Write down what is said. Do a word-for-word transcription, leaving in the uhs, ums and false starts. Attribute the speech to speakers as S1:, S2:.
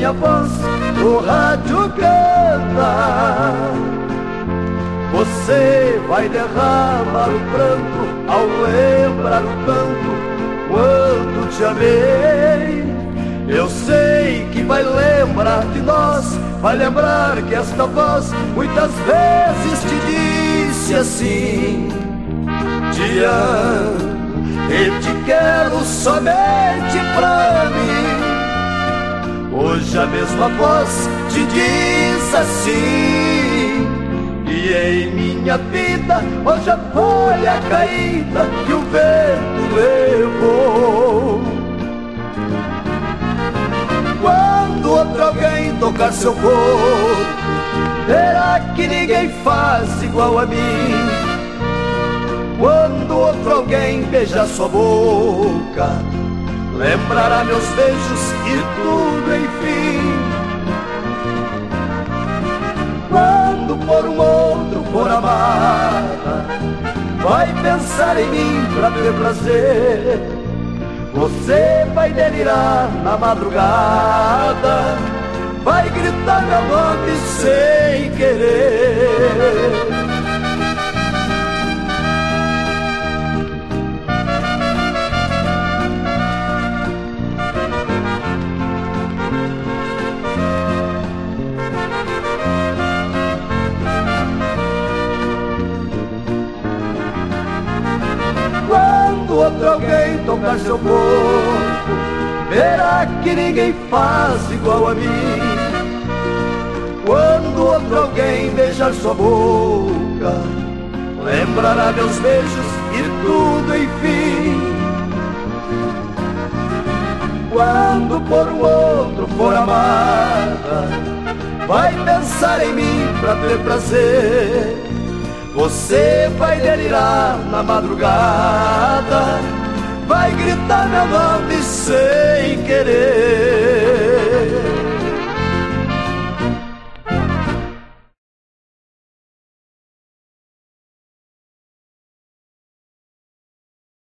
S1: minha voz no rádio canta. Você vai derramar o pranto ao lembrar o tanto quanto te amei. Eu sei que vai lembrar de nós, vai lembrar que esta voz muitas vezes te disse assim: te amo e te quero somente pra mim. Hoje a mesma voz te diz assim, e em minha vida hoje a folha caída que o vento levou. Quando outro alguém tocar seu corpo, verá que ninguém faz igual a mim. Quando outro alguém beijar sua boca, lembrará meus beijos e tudo enfim. Quando por um outro for amada, vai pensar em mim pra ter prazer. Você vai delirar na madrugada, vai gritar meu nome sem querer. Outro alguém tocar seu corpo, verá que ninguém faz igual a mim. Quando outro alguém beijar sua boca, lembrará meus beijos e tudo enfim. Quando por um outro for amada, vai pensar em mim pra ter prazer. Você vai delirar na madrugada, vai gritar meu nome sem querer.